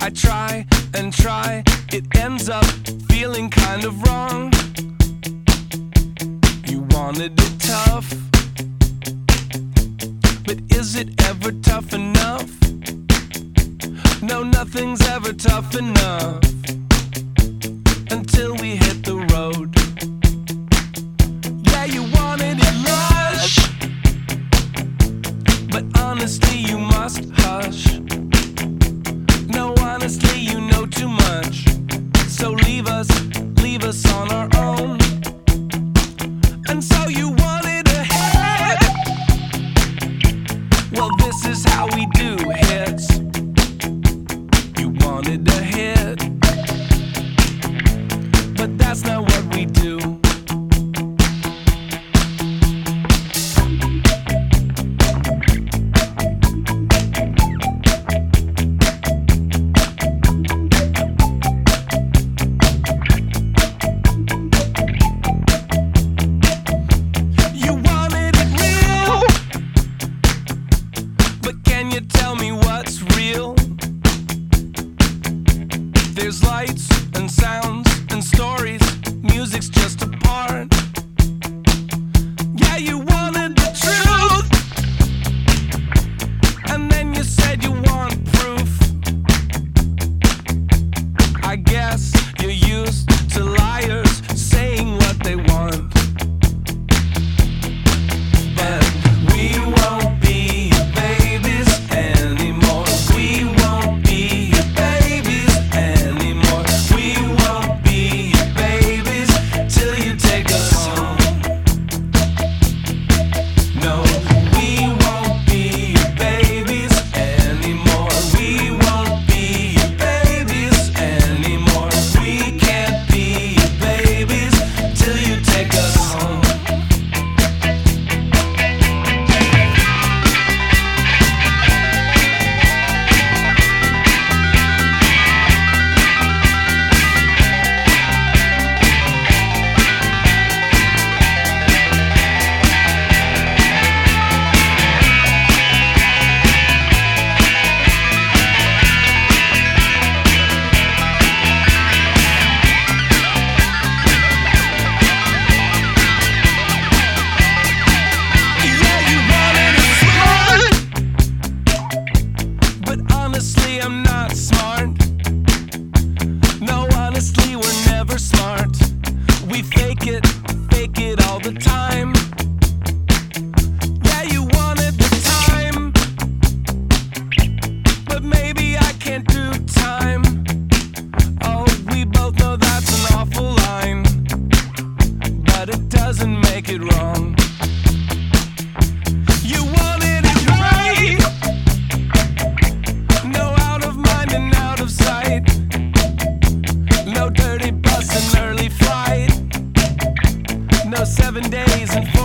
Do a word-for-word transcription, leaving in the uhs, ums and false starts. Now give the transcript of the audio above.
I try and try, it ends up feeling kind of wrong. You wanted it tough, but is it ever tough enough? No, nothing's ever tough enough until we hit the road. Yeah, you wanted it lush, but honestly you must hush. No, honestly you know too much, so leave us, leave us on our own. And so you wanted a hit. Well, this is how we do hits. You wanted a hit, but that's not what we do. There's lights and sounds and stories, music's just a part. Yeah, you wanted the truth, and then you said you want proof. I guess you're used to liars saying what they want. But we won't be your babies anymore. We won't be your babies anymore. We won't be your babies till you take us home. No, we won't be your babies anymore. We won't be your babies anymore. We can't be your babies till you take us home. Honestly, I'm not smart. No, honestly, we're never smart. We fake it, fake it all the time. Yeah, you wanted the time, but maybe I can't do time. Oh, we both know that's an awful line, but it doesn't make it wrong. You wanted it right. No dirty bus and early flight. No seven days and